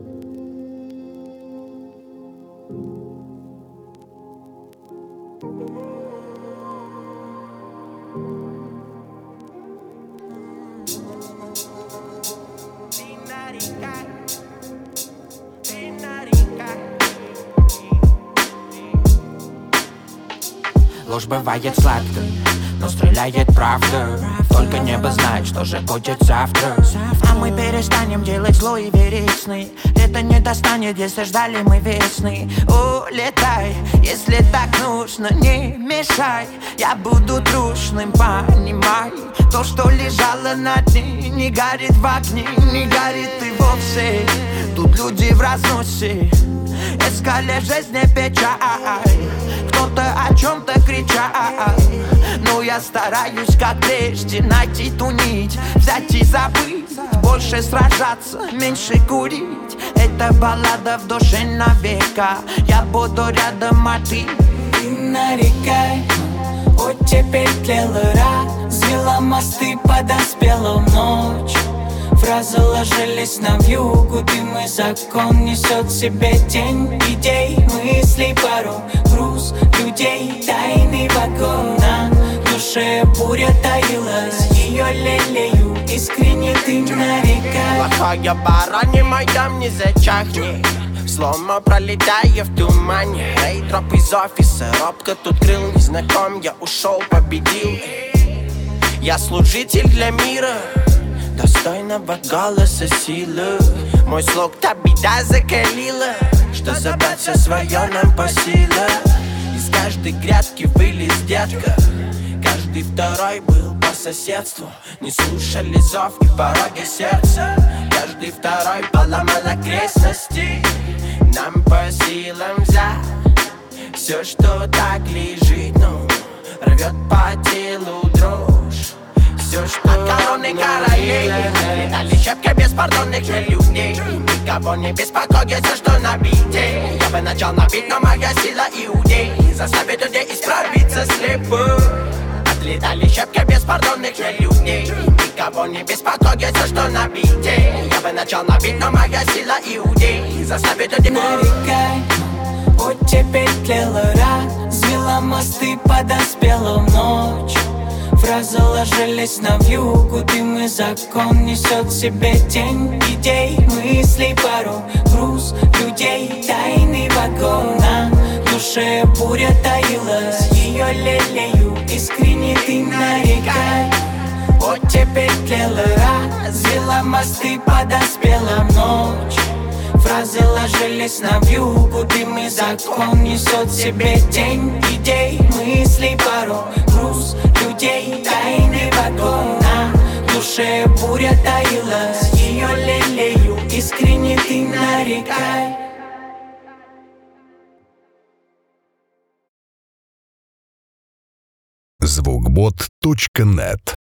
Ложь бывает сладкой, но стреляет правда. Только небо знает, что же будет завтра. А мы перестанем делать зло и верить сны. Лето не достанет, если ждали мы весны. Улетай, если так нужно, не мешай. Я буду трушным, понимай. То, что лежало на дне, не горит в огне, не горит и вовсе. Тут люди в разносе, искали жизни печаль. Кто-то о чем-то кричал, но я стараюсь, как прежде, найти ту нить, взять и забыть. Больше сражаться, меньше курить. Это баллада в душе навека. Я буду рядом, а ты нарекай. Оттепель тлела, развела мосты, подоспела в ночь. Фразы ложились на вьюгу, дым и закон несет в себе тень идей, мыслей, пару груз людей, тайный вагон. На душе буря таилась, ее лелею, искренне ты нарекай. Плохая баранья моя не зачахни, слома пролетая в тумане. Рейдроп из офиса, робко тут крыл незнаком. Я ушел, победил. Я служитель для мира, достойного голоса силы. Мой слог та беда закалила, что забрать все свое нам по силам. Из каждой грядки вылез детка, каждый второй был по соседству. Не слушали зов и пороги сердца, каждый второй поломал окрестности. Нам по силам взять все, что так лежит, ну, рвет по телу дрожь. Все, что от короны королей летали щепки беспардонных людей. Никого не беспокоится, что на бите. Я бы начал набить, но моя сила иудей заставит людей исправиться слепо. Отлетали щепки беспардонных людей. Никого не беспокоится, что на бите. Я бы начал набить, но моя сила иудей заставит людей. Нарекай, оттепель тлела, развела мосты, подоспела в ночь. Фразы ложились на вьюгу, дым и закон несет в себе тень идей, мыслей, пару груз людей, тайный вагон. На душе буря таилась, ее лелею, искренне ты нарекай. Оттепель тлела, развела мосты, подоспела в ночь. Фразы ложились на вьюгу, дым и закон несет в себе тень идей, мыслей, пару груз людей, тайный вагон. На душе буря таилась, ее лелею, искренне ты нарекай. Звукбот.нет